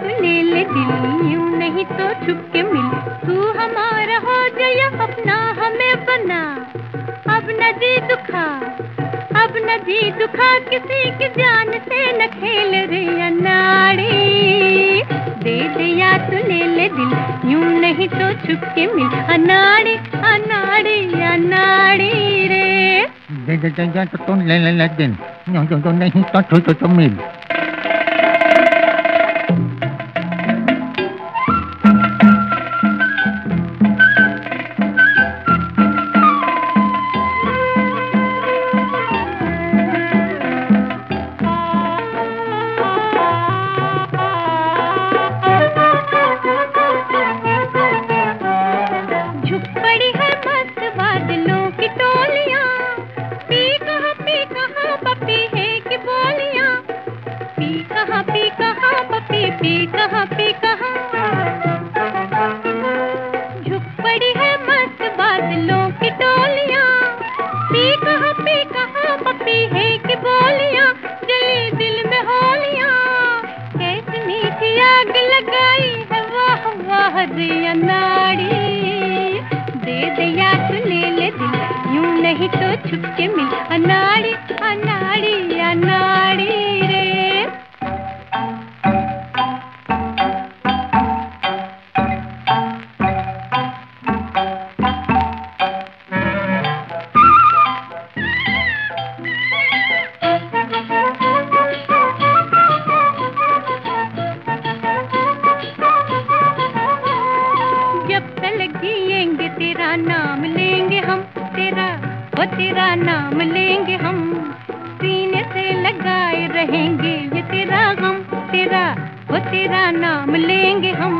तू ले ले दिल, यूं नहीं तो छुप के मिल। तू हमारा हो जाया अपना हमें बना, अब न जी दुखा, अब न जी दुखा, किसी की जान से न खेल रे अनाड़ी। दे दे या तू ले ले दिल, यूं नहीं तो छुप के मिल। अनाड़ी अनाड़ी अनाड़ी रे। दे दे दे तो ले ले ले दिन, यूं तो नहीं तो छुप तो मिल। पी कहाँ झुक पड़ी है मस्त बादलों की टोलियां। पी कहाँ पपी है कि बोलियां, जली दिल में होलियां। कैसी मीठी आग लगाई है वाह वाह रे अनाड़ी। दे दे या तू ले ले दिल, यूं नहीं तो छुप के मिल। अनाड़ी अनाड़ी अनाड़ी रे। जिएंगे तेरा नाम लेंगे हम, तेरा वो तेरा नाम लेंगे हम। सीने से लगाए रहेंगे ये तेरा गम, तेरा वो तेरा नाम लेंगे हम।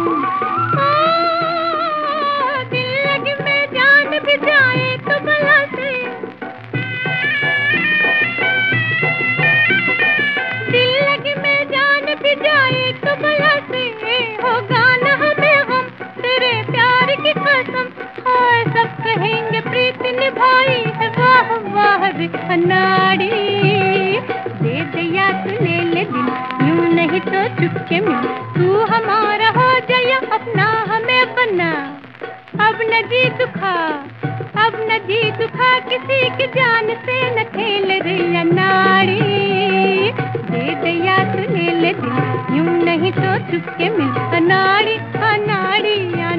दिल लगे में जान भी जाए तो बला से, दिल लगे में जान भी जाए तो बला से। होगा ना हमें हम तेरे प्यार की कसम, हाय सब कहेंगे प्रीत निभाई है वाह वाह रे अनाड़ी। दे दे या तू ले ले दिल, यूं नहीं तो चुप के मिल। तू हमारा हो जाया अपना हमें बना, अब न जी दुखा, अब न जी दुखा, किसी की जान से न खेल रे अनाड़ी। दे दे या तू ले ले दिल, यूं नहीं तो चुप के मिल। अनाड़ी अनाड़ी